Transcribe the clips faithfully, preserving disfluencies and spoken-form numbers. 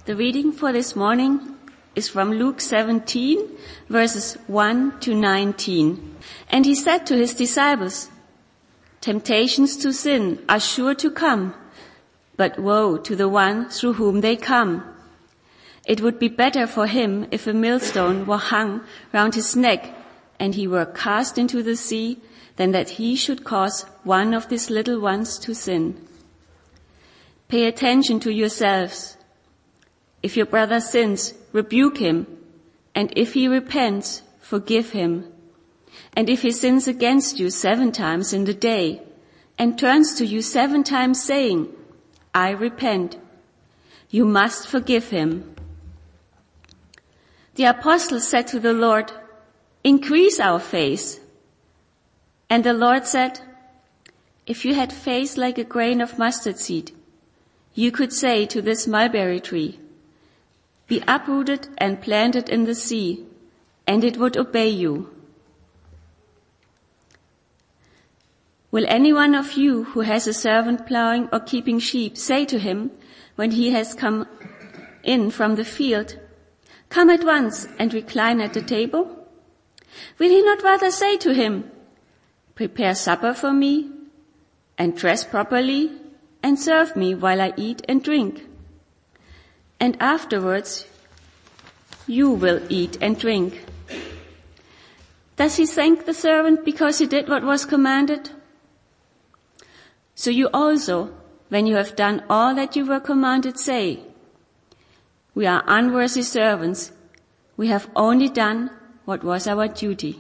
The reading for this morning is from Luke seventeen, verses one to nineteen. And he said to his disciples, "Temptations to sin are sure to come, but woe to the one through whom they come. It would be better for him if a millstone were hung round his neck and he were cast into the sea than that he should cause one of these little ones to sin. Pay attention to yourselves. If your brother sins, rebuke him, and if he repents, forgive him. And if he sins against you seven times in the day, and turns to you seven times saying, 'I repent,' you must forgive him." The apostles said to the Lord, "Increase our faith." And the Lord said, "If you had faith like a grain of mustard seed, you could say to this mulberry tree, 'Be uprooted and planted in the sea,' and it would obey you. Will any one of you who has a servant plowing or keeping sheep say to him when he has come in from the field, 'Come at once and recline at the table'? Will he not rather say to him, 'Prepare supper for me, and dress properly, and serve me while I eat and drink? And afterwards you will eat and drink'? Does he thank the servant because he did what was commanded? So you also, when you have done all that you were commanded, say, 'We are unworthy servants. We have only done what was our duty.'"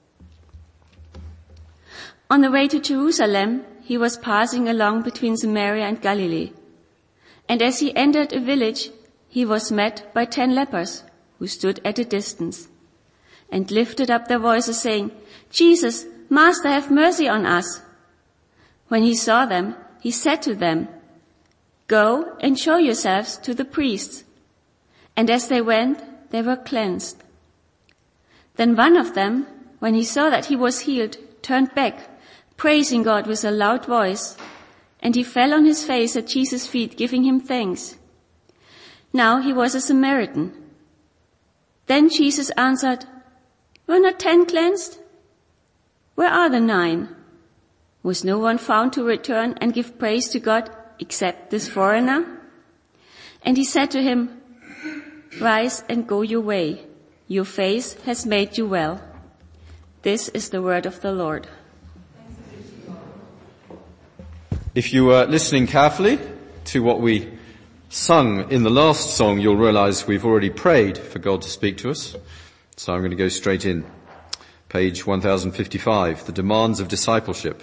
On the way to Jerusalem, he was passing along between Samaria and Galilee. And as he entered a village, he was met by ten lepers who stood at a distance and lifted up their voices saying, "Jesus, Master, have mercy on us." When he saw them, he said to them, "Go and show yourselves to the priests." And as they went, they were cleansed. Then one of them, when he saw that he was healed, turned back, praising God with a loud voice, and he fell on his face at Jesus' feet, giving him thanks. Now he was a Samaritan. Then Jesus answered, "Were not ten cleansed? Where are the nine? Was no one found to return and give praise to God except this foreigner?" And he said to him, "Rise and go your way. Your faith has made you well." This is the word of the Lord. If you were listening carefully to what we sung in the last song, you'll realize we've already prayed for God to speak to us. So I'm going to go straight in. Page one thousand fifty-five, the demands of discipleship.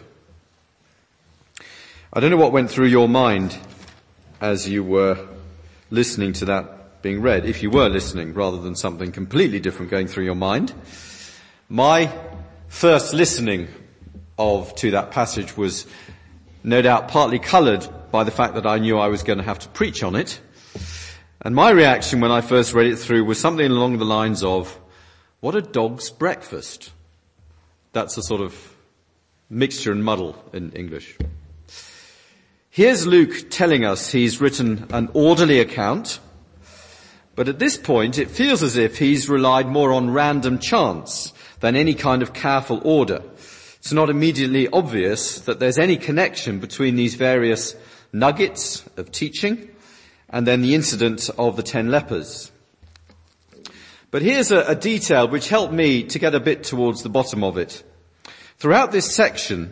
I don't know what went through your mind as you were listening to that being read, if you were listening, rather than something completely different going through your mind. My first listening of to that passage was no doubt partly coloured by the fact that I knew I was going to have to preach on it. And my reaction when I first read it through was something along the lines of, what a dog's breakfast. That's a sort of mixture and muddle in English. Here's Luke telling us he's written an orderly account, but at this point it feels as if he's relied more on random chance than any kind of careful order. It's not immediately obvious that there's any connection between these various nuggets of teaching and then the incident of the ten lepers. But here's a, a detail which helped me to get a bit towards the bottom of it. Throughout this section,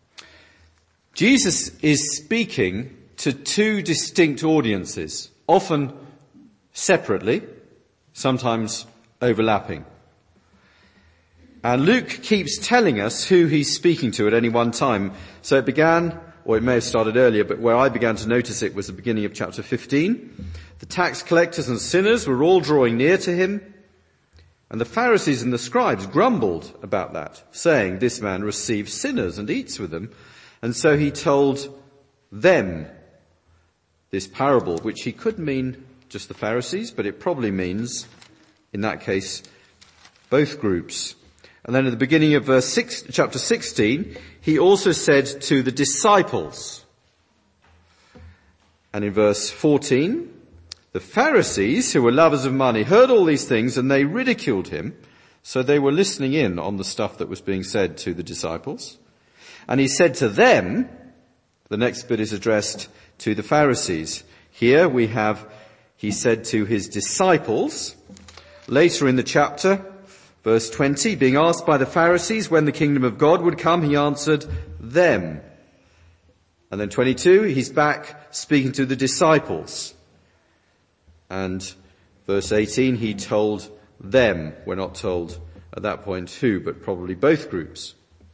Jesus is speaking to two distinct audiences, often separately, sometimes overlapping. And Luke keeps telling us who he's speaking to at any one time. So it began, or it may have started earlier, but where I began to notice it was the beginning of chapter fifteen. The tax collectors and sinners were all drawing near to him, and the Pharisees and the scribes grumbled about that, saying, "This man receives sinners and eats with them." And so he told them this parable, which he could mean just the Pharisees, but it probably means, in that case, both groups. And then at the beginning of verse six, chapter sixteen, he also said to the disciples. And in verse fourteen, The Pharisees, who were lovers of money, heard all these things and they ridiculed him. So they were listening in on the stuff that was being said to the disciples. And he said to them, the next bit is addressed to the Pharisees. Here we have, he said to his disciples. Later in the chapter, verse twenty, being asked by the Pharisees when the kingdom of God would come, he answered them. And then twenty-two, he's back speaking to the disciples. And verse eighteen, he told them. We're not told at that point who, but probably both groups.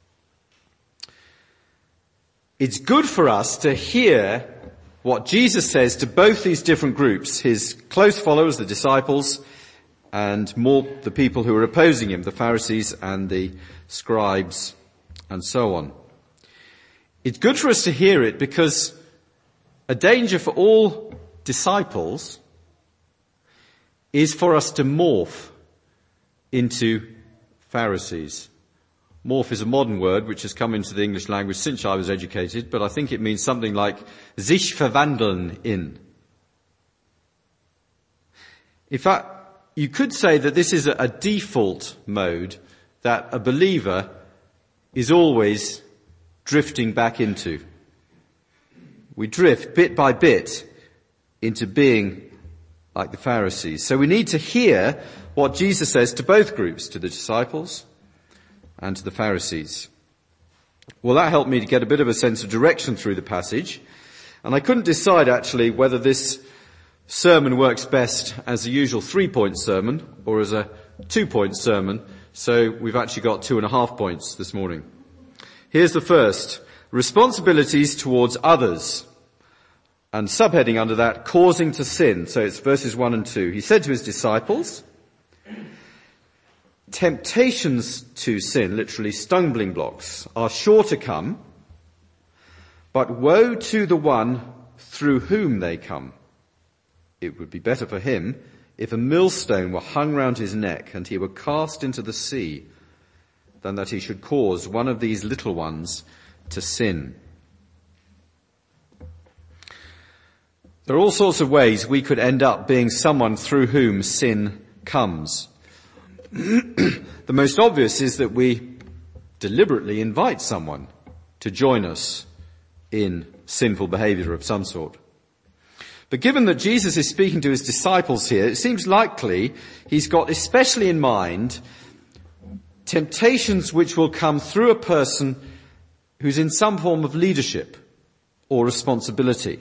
It's good for us to hear what Jesus says to both these different groups, his close followers, the disciples, and more the people who are opposing him, the Pharisees and the scribes, and so on. It's good for us to hear it because a danger for all disciples is for us to morph into Pharisees. Morph is a modern word which has come into the English language since I was educated, but I think it means something like sich verwandeln in. In fact, you could say that this is a default mode that a believer is always drifting back into. We drift bit by bit into being like the Pharisees. So we need to hear what Jesus says to both groups, to the disciples and to the Pharisees. Well, that helped me to get a bit of a sense of direction through the passage. And I couldn't decide actually whether this sermon works best as a usual three-point sermon or as a two-point sermon. So we've actually got two and a half points this morning. Here's the first. Responsibilities towards others. And subheading under that, causing to sin. So it's verses one and two. He said to his disciples, temptations to sin, literally stumbling blocks, are sure to come, but woe to the one through whom they come. It would be better for him if a millstone were hung round his neck and he were cast into the sea than that he should cause one of these little ones to sin. There are all sorts of ways we could end up being someone through whom sin comes. The most obvious is that we deliberately invite someone to join us in sinful behavior of some sort. But given that Jesus is speaking to his disciples here, it seems likely he's got especially in mind temptations which will come through a person who's in some form of leadership or responsibility.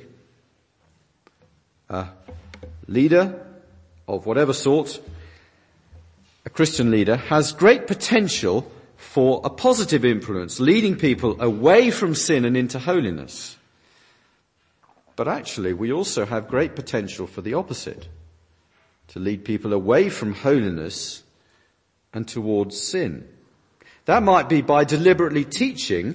A leader of whatever sort, a Christian leader, has great potential for a positive influence, leading people away from sin and into holiness. But actually, we also have great potential for the opposite, to lead people away from holiness and towards sin. That might be by deliberately teaching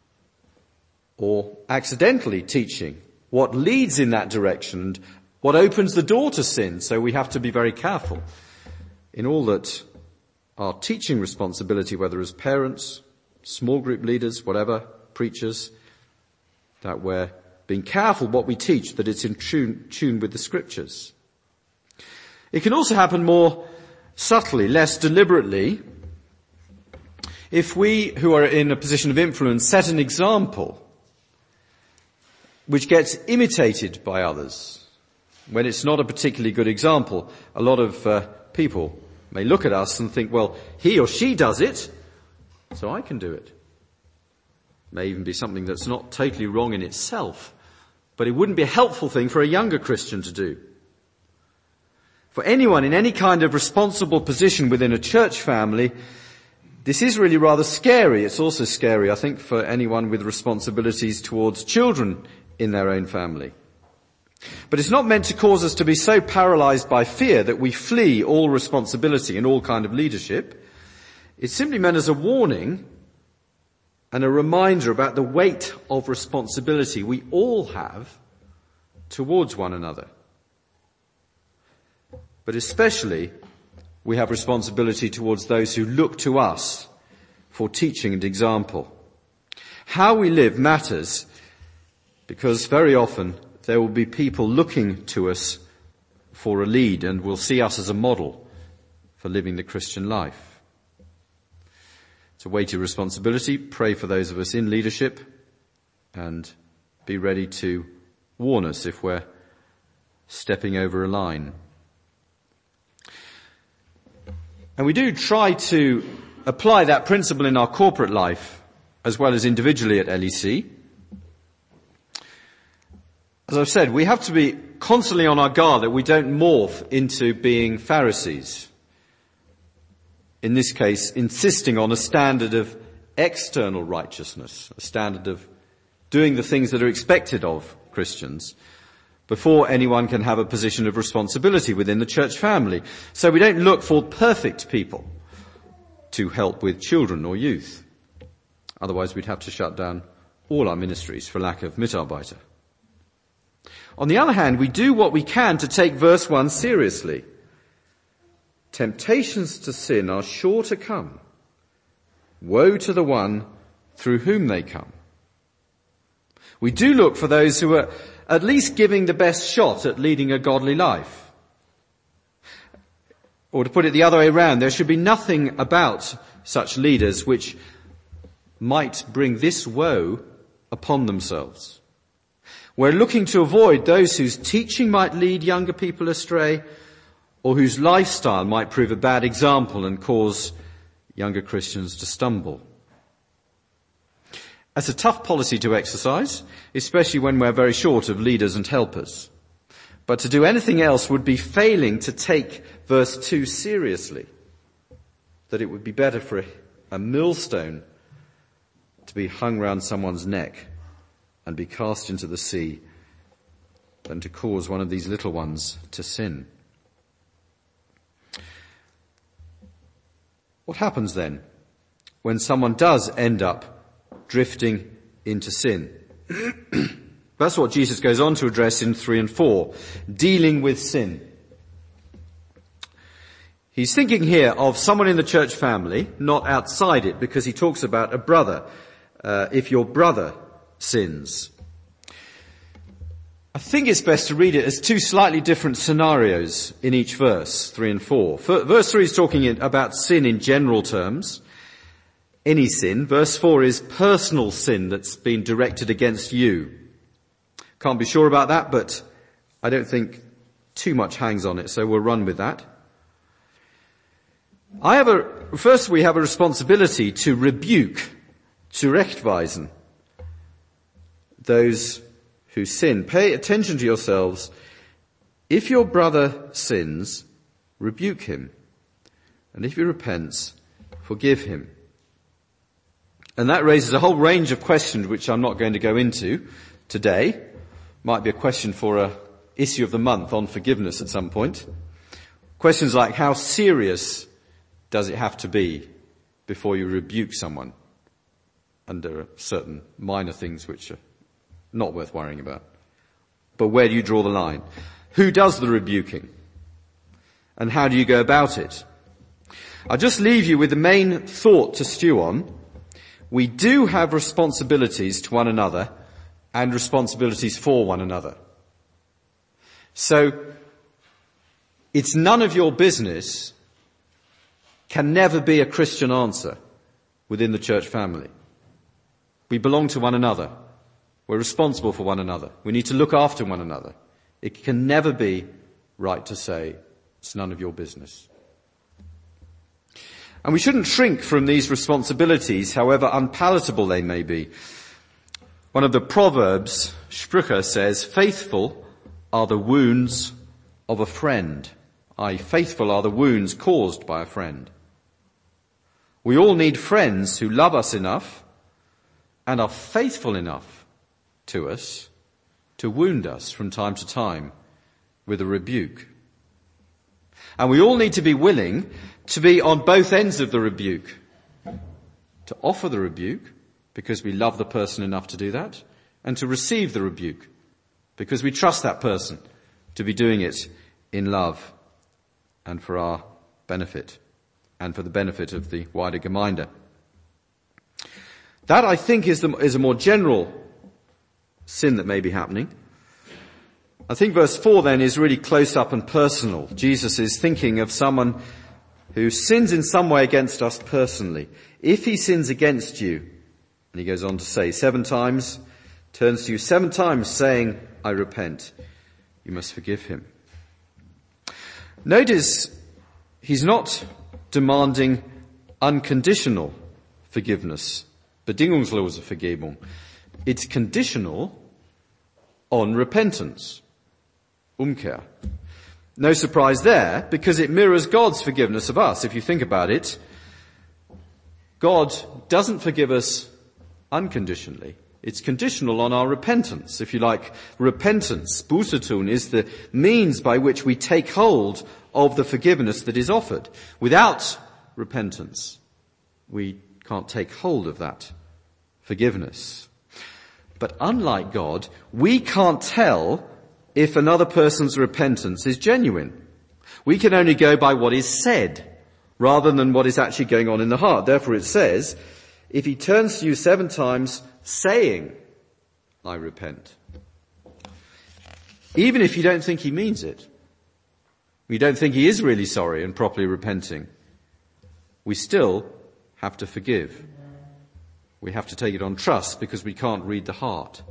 or accidentally teaching what leads in that direction and what opens the door to sin. So we have to be very careful in all that our teaching responsibility, whether as parents, small group leaders, whatever, preachers, that we're being careful what we teach, that it's in tune, tune with the scriptures. It can also happen more subtly, less deliberately, if we who are in a position of influence set an example which gets imitated by others. When it's not a particularly good example, a lot of uh, people may look at us and think, well, he or she does it, so I can do it. May even be something that's not totally wrong in itself, but it wouldn't be a helpful thing for a younger Christian to do. For anyone in any kind of responsible position within a church family, this is really rather scary. It's also scary, I think, for anyone with responsibilities towards children in their own family. But it's not meant to cause us to be so paralyzed by fear that we flee all responsibility and all kind of leadership. It's simply meant as a warning and a reminder about the weight of responsibility we all have towards one another. But especially, we have responsibility towards those who look to us for teaching and example. How we live matters because very often there will be people looking to us for a lead and will see us as a model for living the Christian life. It's a weighty responsibility. Pray for those of us in leadership and be ready to warn us if we're stepping over a line. And we do try to apply that principle in our corporate life as well as individually at L E C. As I've said, we have to be constantly on our guard that we don't morph into being Pharisees. In this case, insisting on a standard of external righteousness, a standard of doing the things that are expected of Christians before anyone can have a position of responsibility within the church family. So we don't look for perfect people to help with children or youth. Otherwise we'd have to shut down all our ministries for lack of Mitarbeiter. On the other hand, we do what we can to take verse one seriously. Temptations to sin are sure to come. Woe to the one through whom they come. We do look for those who are at least giving the best shot at leading a godly life. Or to put it the other way around, there should be nothing about such leaders which might bring this woe upon themselves. We're looking to avoid those whose teaching might lead younger people astray or whose lifestyle might prove a bad example and cause younger Christians to stumble. That's a tough policy to exercise, especially when we're very short of leaders and helpers. But to do anything else would be failing to take verse two seriously, that it would be better for a millstone to be hung round someone's neck and be cast into the sea than to cause one of these little ones to sin. What happens then when someone does end up drifting into sin? That's what Jesus goes on to address in three and four, dealing with sin. He's thinking here of someone in the church family, not outside it, because he talks about a brother. Uh, if your brother sins. I think it's best to read it as two slightly different scenarios in each verse, three and four. Verse three is talking about sin in general terms. Any sin. Verse four is personal sin that's been directed against you. Can't be sure about that, but I don't think too much hangs on it, so we'll run with that. I have a, first we have a responsibility to rebuke, zurechtweisen, those who sin. Pay attention to yourselves. If your brother sins, rebuke him. And if he repents, forgive him. And that raises a whole range of questions which I'm not going to go into today. Might be a question for a issue of the month on forgiveness at some point. Questions like, how serious does it have to be before you rebuke someone? And there are certain minor things which are not worth worrying about. But where do you draw the line? Who does the rebuking? And how do you go about it? I'll just leave you with the main thought to stew on. We do have responsibilities to one another and responsibilities for one another. So, it's none of your business can never be a Christian answer within the church family. We belong to one another. We're responsible for one another. We need to look after one another. It can never be right to say, it's none of your business. And we shouldn't shrink from these responsibilities, however unpalatable they may be. One of the Proverbs, Sprüche, says, faithful are the wounds of a friend. Aye, faithful are the wounds caused by a friend. We all need friends who love us enough and are faithful enough to us to wound us from time to time with a rebuke. And we all need to be willing to be on both ends of the rebuke, to offer the rebuke because we love the person enough to do that, and to receive the rebuke because we trust that person to be doing it in love and for our benefit and for the benefit of the wider Gemeinde. That, I think, is, the, is a more general sin that may be happening. I think verse four then is really close up and personal. Jesus is thinking of someone who sins in some way against us personally. If he sins against you, and he goes on to say seven times, turns to you seven times saying, I repent, you must forgive him. Notice he's not demanding unconditional forgiveness, bedingungslose Vergebung. It's conditional on repentance, Umkehr. No surprise there, because it mirrors God's forgiveness of us. If you think about it, God doesn't forgive us unconditionally. It's conditional on our repentance. If you like, repentance, Buße tun, is the means by which we take hold of the forgiveness that is offered. Without repentance, we can't take hold of that forgiveness. But unlike God, we can't tell if another person's repentance is genuine. We can only go by what is said, rather than what is actually going on in the heart. Therefore it says, if he turns to you seven times saying, I repent. Even if you don't think he means it, you don't think he is really sorry and properly repenting, we still have to forgive. We have to take it on trust because we can't read the heart.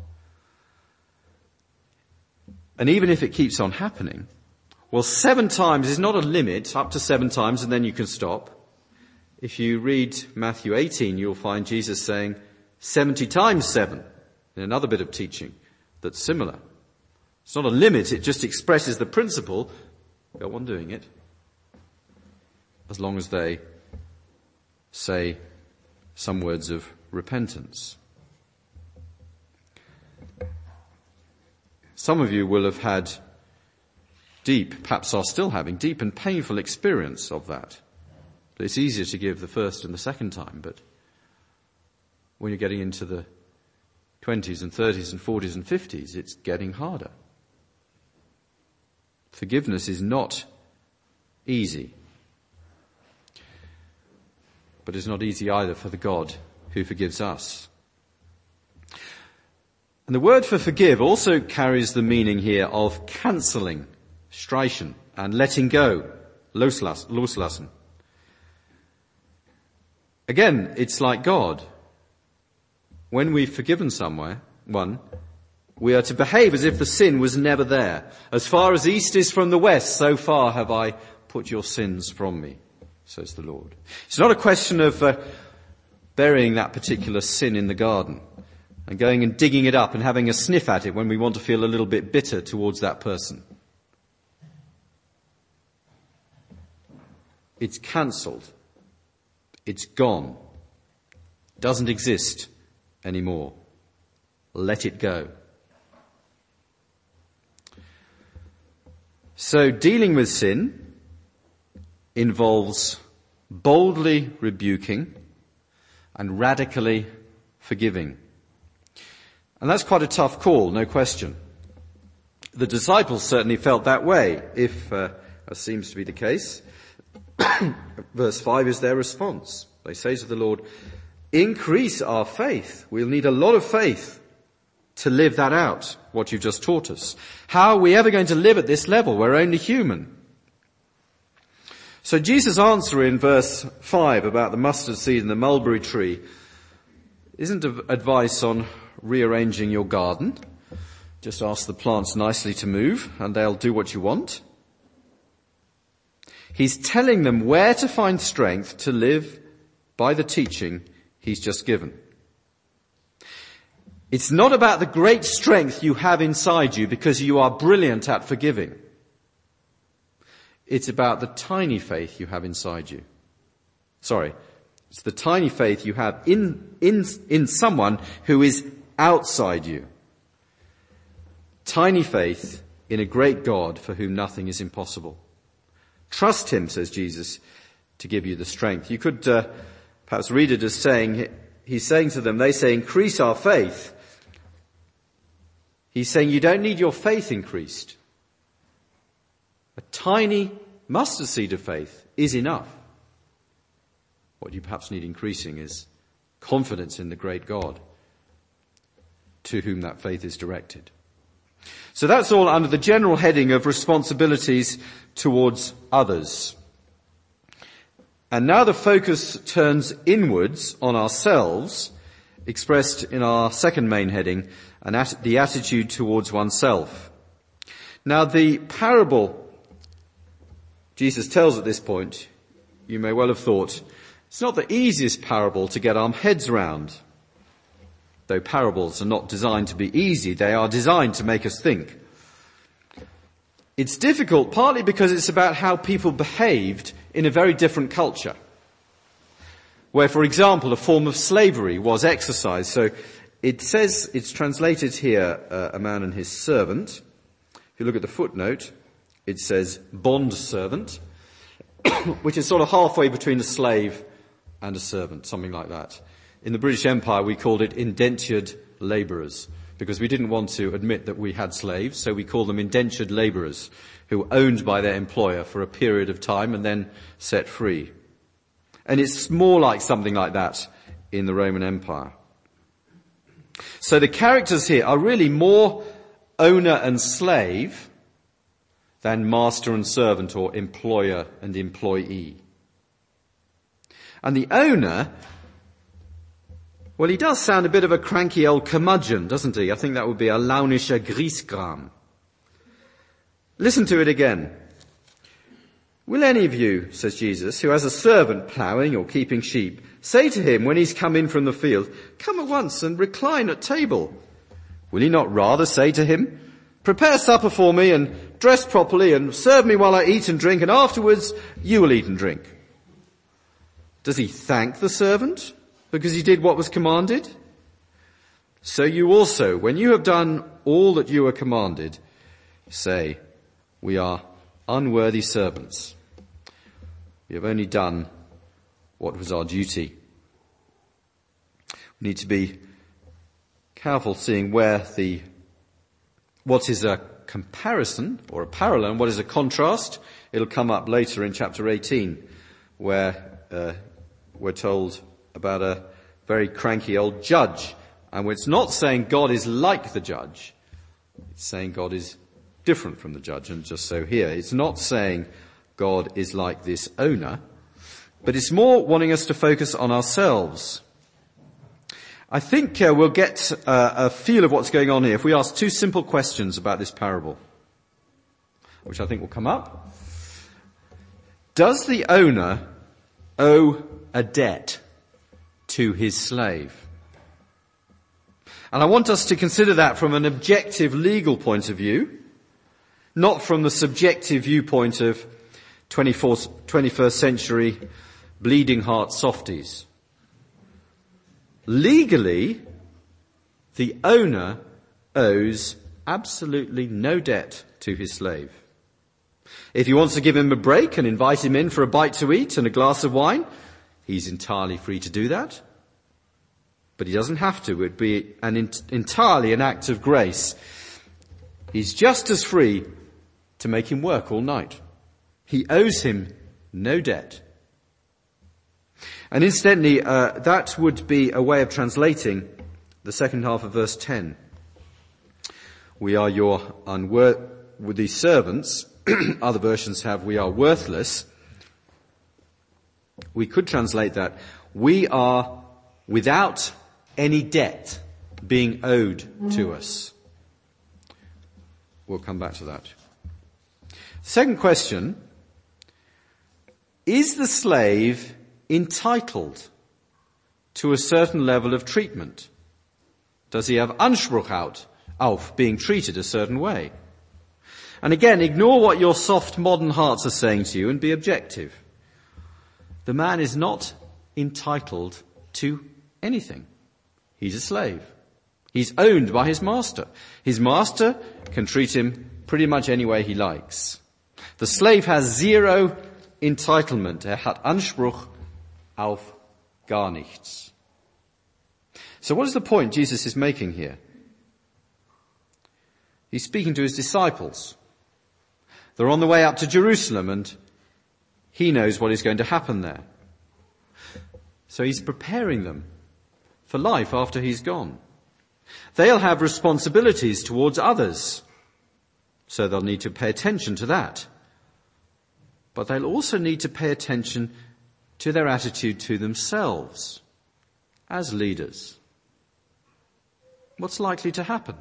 And even if it keeps on happening, well, seven times is not a limit, up to seven times and then you can stop. If you read Matthew eighteen, you'll find Jesus saying seventy times seven in another bit of teaching that's similar. It's not a limit, it just expresses the principle. Go on doing it, as long as they say some words of repentance. Some of you will have had deep, perhaps are still having, deep and painful experience of that. It's easier to give the first and the second time, but when you're getting into the twenties and thirties and forties and fifties, it's getting harder. Forgiveness is not easy. But it's not easy either for the God who forgives us. And the word for forgive also carries the meaning here of cancelling, streichen, and letting go, loslassen. Again, it's like God. When we've forgiven someone, one, we are to behave as if the sin was never there. As far as east is from the west, so far have I put your sins from me, says the Lord. It's not a question of uh, burying that particular sin in the garden and going and digging it up and having a sniff at it when we want to feel a little bit bitter towards that person. It's cancelled. It's gone. Doesn't exist anymore. Let it go. So dealing with sin involves boldly rebuking and radically forgiving. And that's quite a tough call, no question. The disciples certainly felt that way, if, uh, as seems to be the case. Verse five is their response. They say to the Lord, increase our faith. We'll need a lot of faith to live that out, what you've just taught us. How are we ever going to live at this level? We're only human. So Jesus' answer in verse five about the mustard seed and the mulberry tree isn't advice on rearranging your garden. Just ask the plants nicely to move and they'll do what you want. He's telling them where to find strength to live by the teaching he's just given. It's not about the great strength you have inside you because you are brilliant at forgiving. It's about the tiny faith you have inside you. Sorry, it's the tiny faith you have in, in, in someone who is outside you. Tiny faith in a great God for whom nothing is impossible. Trust him, says Jesus, to give you the strength. You could uh, perhaps read it as saying, he's saying to them, they say, increase our faith. He's saying you don't need your faith increased. A tiny mustard seed of faith is enough. What you perhaps need increasing is confidence in the great God to whom that faith is directed. So that's all under the general heading of responsibilities towards others. And now the focus turns inwards on ourselves, expressed in our second main heading, and at the attitude towards oneself. Now the parable Jesus tells at this point, you may well have thought, it's not the easiest parable to get our heads round. Though parables are not designed to be easy, they are designed to make us think. It's difficult partly because it's about how people behaved in a very different culture, where, for example, a form of slavery was exercised. So it says, it's translated here, uh, a man and his servant. If you look at the footnote, it says bond servant, which is sort of halfway between a slave and a servant, something like that. In the British Empire, we called it indentured labourers, because we didn't want to admit that we had slaves, so we called them indentured labourers, who were owned by their employer for a period of time and then set free. And it's more like something like that in the Roman Empire. So the characters here are really more owner and slave than master and servant or employer and employee. And the owner, well, he does sound a bit of a cranky old curmudgeon, doesn't he? I think that would be a launischer Griesgram. Listen to it again. Will any of you, says Jesus, who has a servant ploughing or keeping sheep, say to him when he's come in from the field, come at once and recline at table? Will he not rather say to him, prepare supper for me and dress properly and serve me while I eat and drink, and afterwards you will eat and drink? Does he thank the servant because he did what was commanded? So you also, when you have done all that you were commanded, say, we are unworthy servants. We have only done what was our duty. We need to be careful seeing where the, what is a comparison or a parallel and what is a contrast. It'll come up later in chapter eighteen, where uh, we're told about a very cranky old judge. And it's not saying God is like the judge. It's saying God is different from the judge. And just so here, it's not saying God is like this owner, but it's more wanting us to focus on ourselves. I think uh, we'll get uh, a feel of what's going on here if we ask two simple questions about this parable, which I think will come up. Does the owner owe a debt to his slave? And I want us to consider that from an objective legal point of view, not from the subjective viewpoint of twenty-fourth, twenty-first century bleeding heart softies. Legally, the owner owes absolutely no debt to his slave. If he wants to give him a break and invite him in for a bite to eat and a glass of wine, he's entirely free to do that. But he doesn't have to. It would be an ent- entirely an act of grace. He's just as free to make him work all night. He owes him no debt. And incidentally, uh, that would be a way of translating the second half of verse ten. We are your unworthy servants. Other versions have, we are worthless. We could translate that, we are without any debt being owed to us. We'll come back to that. Second question, is the slave entitled to a certain level of treatment? Does he have Anspruch out auf being treated a certain way? And again, ignore what your soft modern hearts are saying to you and be objective. The man is not entitled to anything. He's a slave. He's owned by his master. His master can treat him pretty much any way he likes. The slave has zero entitlement. Er hat Anspruch auf gar nichts. So what is the point Jesus is making here? He's speaking to his disciples. They're on the way up to Jerusalem and he knows what is going to happen there. So he's preparing them for life after he's gone. They'll have responsibilities towards others. So they'll need to pay attention to that. But they'll also need to pay attention to their attitude to themselves as leaders. What's likely to happen?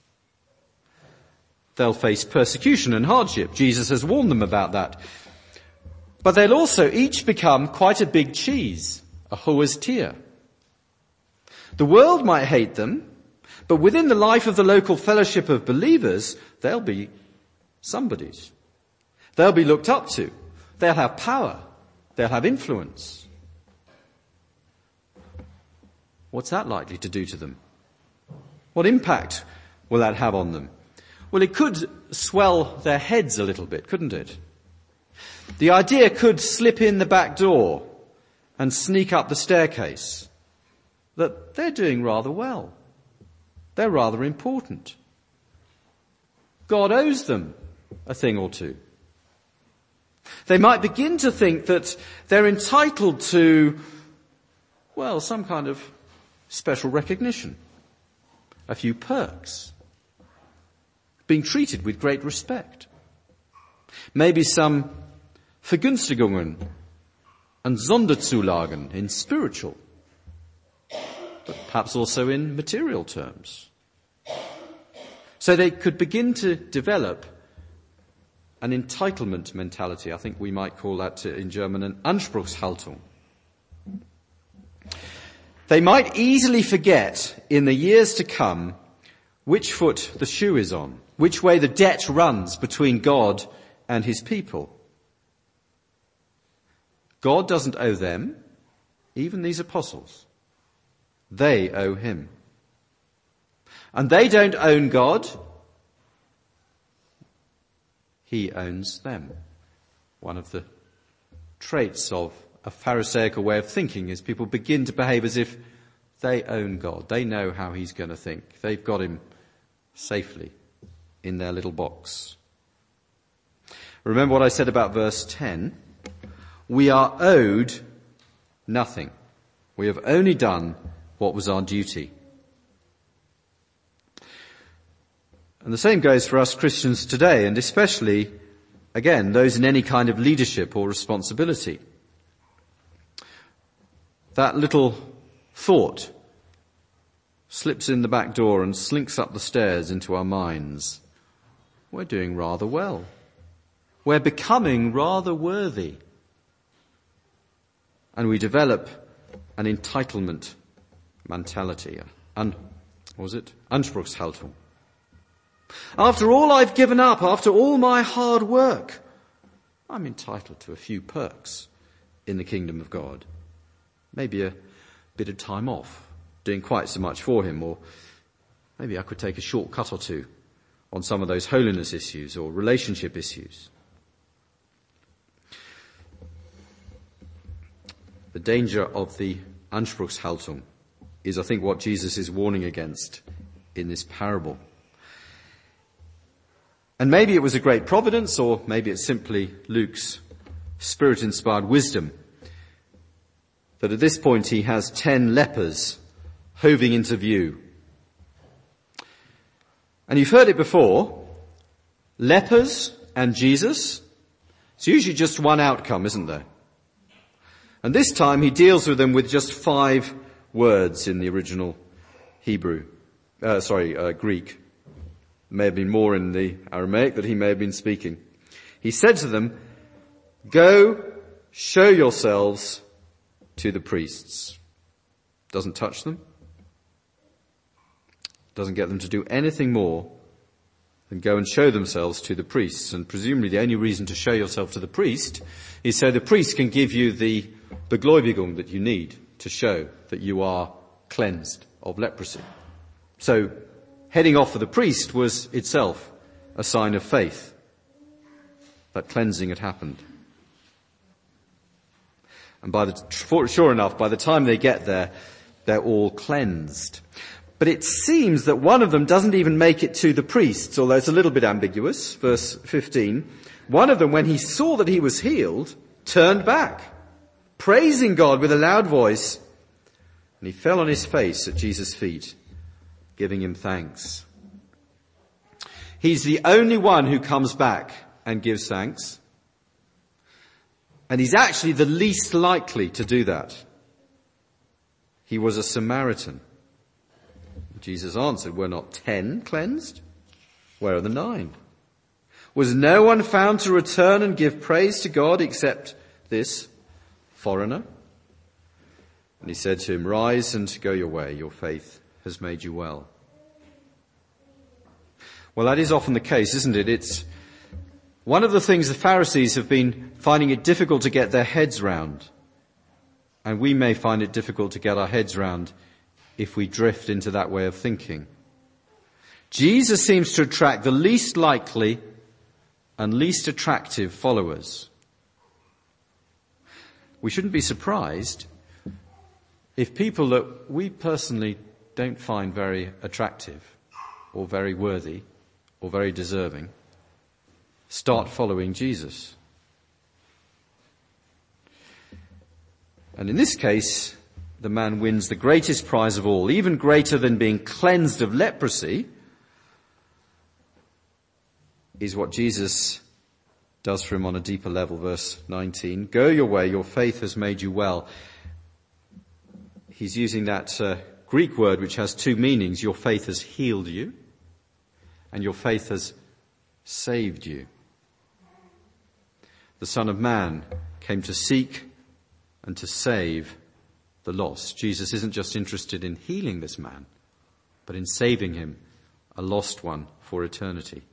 They'll face persecution and hardship. Jesus has warned them about that. But they'll also each become quite a big cheese, a hoestia. The world might hate them, but within the life of the local fellowship of believers, they'll be somebodies. They'll be looked up to. They'll have power. They'll have influence. What's that likely to do to them? What impact will that have on them? Well, it could swell their heads a little bit, couldn't it? The idea could slip in the back door and sneak up the staircase that they're doing rather well. They're rather important. God owes them a thing or two. They might begin to think that they're entitled to, well, some kind of special recognition, a few perks, being treated with great respect. Maybe some Vergünstigungen and Sonderzulagen in spiritual, but perhaps also in material terms. So they could begin to develop an entitlement mentality. I think we might call that in German an Anspruchshaltung. They might easily forget in the years to come which foot the shoe is on, which way the debt runs between God and his people. God doesn't owe them, even these apostles. They owe him. And they don't own God. He owns them. One of the traits of a Pharisaical way of thinking is people begin to behave as if they own God. They know how he's going to think. They've got him safely in their little box. Remember what I said about verse ten? We are owed nothing. We have only done what was our duty. And the same goes for us Christians today, and especially, again, those in any kind of leadership or responsibility. That little thought slips in the back door and slinks up the stairs into our minds. We're doing rather well. We're becoming rather worthy. And we develop an entitlement mentality. Un, what was it? Anspruchshaltung. After all I've given up, after all my hard work, I'm entitled to a few perks in the kingdom of God. Maybe a bit of time off, doing quite so much for him, or maybe I could take a shortcut or two on some of those holiness issues or relationship issues. The danger of the Anspruchshaltung is, I think, what Jesus is warning against in this parable. And maybe it was a great providence, or maybe it's simply Luke's Spirit-inspired wisdom, that at this point he has ten lepers hoving into view. And you've heard it before, lepers and Jesus, it's usually just one outcome, isn't there? And this time he deals with them with just five words in the original Hebrew, uh, sorry, uh, Greek. May have been more in the Aramaic that he may have been speaking. He said to them, go, show yourselves to the priests. Doesn't touch them. Doesn't get them to do anything more than go and show themselves to the priests. And presumably the only reason to show yourself to the priest is so the priest can give you the Begläubigung that you need to show that you are cleansed of leprosy. So heading off for the priest was itself a sign of faith that cleansing had happened. And by the, sure enough, by the time they get there, they're all cleansed. But it seems that one of them doesn't even make it to the priests, although it's a little bit ambiguous. Verse fifteen. One of them, when he saw that he was healed, turned back, praising God with a loud voice, and he fell on his face at Jesus' feet, giving him thanks. He's the only one who comes back and gives thanks. And he's actually the least likely to do that. He was a Samaritan. Jesus answered, were not ten cleansed? Where are the nine? Was no one found to return and give praise to God except this foreigner? And he said to him, rise and go your way. Your faith has made you well. Well, that is often the case, isn't it? It's one of the things the Pharisees have been finding it difficult to get their heads round. And we may find it difficult to get our heads round if we drift into that way of thinking. Jesus seems to attract the least likely and least attractive followers. We shouldn't be surprised if people that we personally don't find very attractive or very worthy or very deserving start following Jesus. And in this case, the man wins the greatest prize of all, even greater than being cleansed of leprosy, is what Jesus does for him on a deeper level. Verse nineteen, go your way, your faith has made you well. He's using that uh, Greek word which has two meanings. Your faith has healed you, and your faith has saved you. The Son of Man came to seek and to save the lost. Jesus isn't just interested in healing this man, but in saving him, a lost one, for eternity.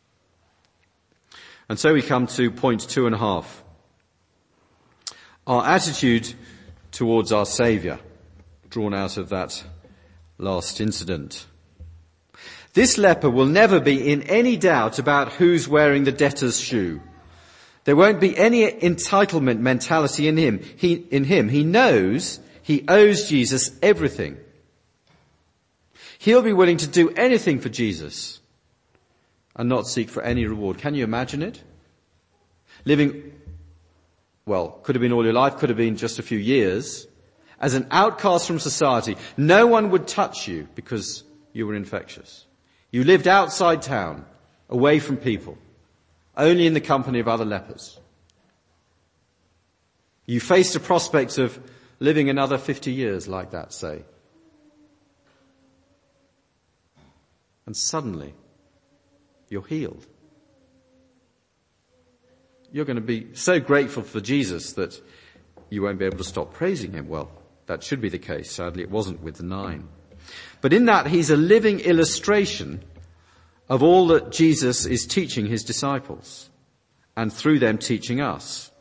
And so we come to point two and a half. Our attitude towards our Saviour, drawn out of that last incident. This leper will never be in any doubt about who's wearing the debtor's shoe. There won't be any entitlement mentality in him. He, in him. He knows he owes Jesus everything. He'll be willing to do anything for Jesus and not seek for any reward. Can you imagine it? Living, well, could have been all your life, could have been just a few years, as an outcast from society. No one would touch you because you were infectious. You lived outside town, away from people, only in the company of other lepers. You faced a prospect of living another fifty years like that, say. And suddenly, you're healed. You're going to be so grateful for Jesus that you won't be able to stop praising him. Well, that should be the case. Sadly, it wasn't with the nine. But in that, he's a living illustration of all that Jesus is teaching his disciples, and through them teaching us.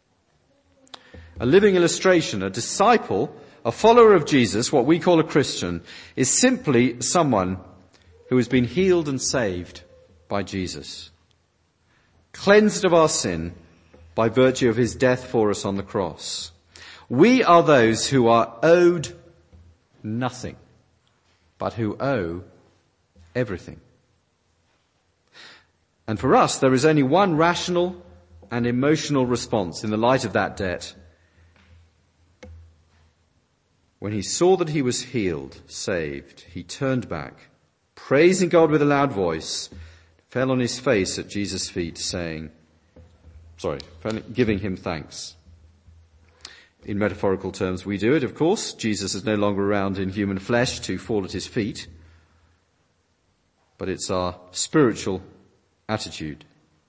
A living illustration, a disciple, a follower of Jesus, what we call a Christian, is simply someone who has been healed and saved by Jesus, cleansed of our sin by virtue of his death for us on the cross. We are those who are owed nothing, but who owe everything. And for us, there is only one rational and emotional response in the light of that debt. When he saw that he was healed, saved, he turned back, praising God with a loud voice, fell on his face at Jesus' feet, saying, sorry, giving him thanks. In metaphorical terms, we do it, of course. Jesus is no longer around in human flesh to fall at his feet, but it's our spiritual attitude.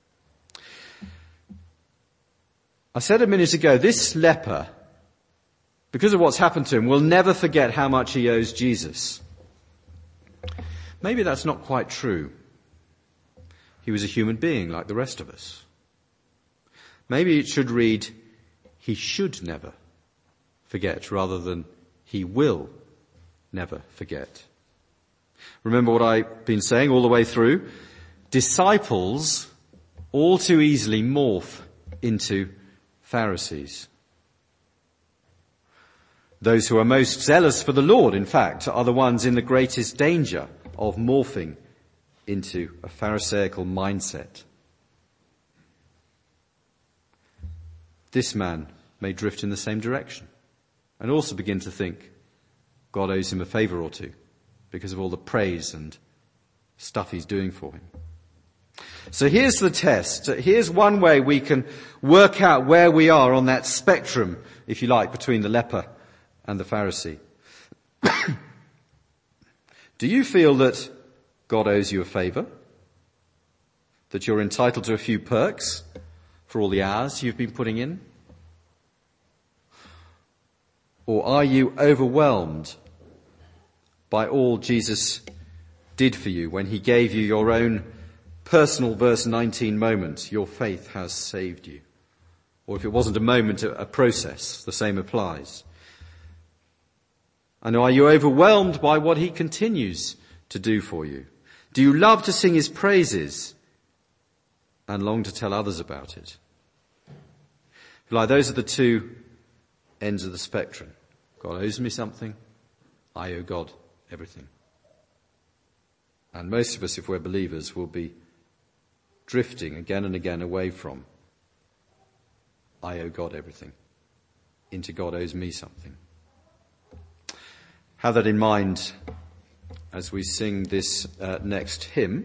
I said a minute ago, this leper, because of what's happened to him, will never forget how much he owes Jesus. Maybe that's not quite true. He was a human being like the rest of us. Maybe it should read, he should never forget, rather than he will never forget. Remember what I've been saying all the way through? Disciples all too easily morph into Pharisees. Those who are most zealous for the Lord, in fact, are the ones in the greatest danger of morphing into a Pharisaical mindset. This man may drift in the same direction and also begin to think God owes him a favour or two because of all the praise and stuff he's doing for him. So here's the test. Here's one way we can work out where we are on that spectrum, if you like, between the leper and the Pharisee. Do you feel that God owes you a favour? That you're entitled to a few perks for all the hours you've been putting in? Or are you overwhelmed by all Jesus did for you when he gave you your own personal verse nineteen moment, your faith has saved you? Or if it wasn't a moment, a process, the same applies. And are you overwhelmed by what he continues to do for you? Do you love to sing his praises and long to tell others about it? Like, those are the two ends of the spectrum. God owes me something. I owe God everything. And most of us, if we're believers, will be drifting again and again away from I owe God everything into God owes me something. Have that in mind as we sing this uh, next hymn.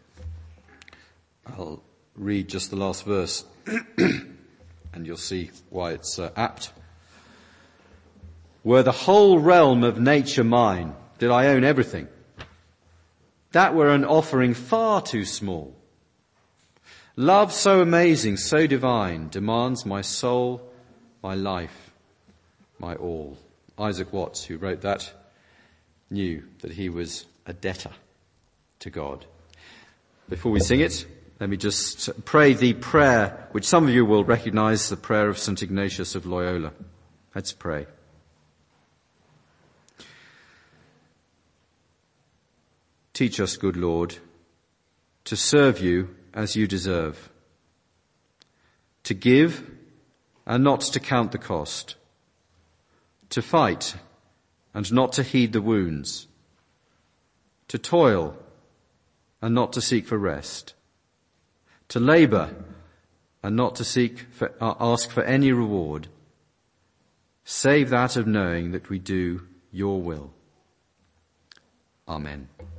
I'll read just the last verse and you'll see why it's uh, apt. Were the whole realm of nature mine, did I own everything? That were an offering far too small. Love so amazing, so divine, demands my soul, my life, my all. Isaac Watts, who wrote that, knew that he was a debtor to God. Before we sing it, let me just pray the prayer, which some of you will recognize, the prayer of Saint Ignatius of Loyola. Let's pray. Teach us, good Lord, to serve you as you deserve, to give and not to count the cost, to fight and not to heed the wounds, to toil and not to seek for rest, to labour and not to seek for, uh, ask for any reward, save that of knowing that we do your will. Amen.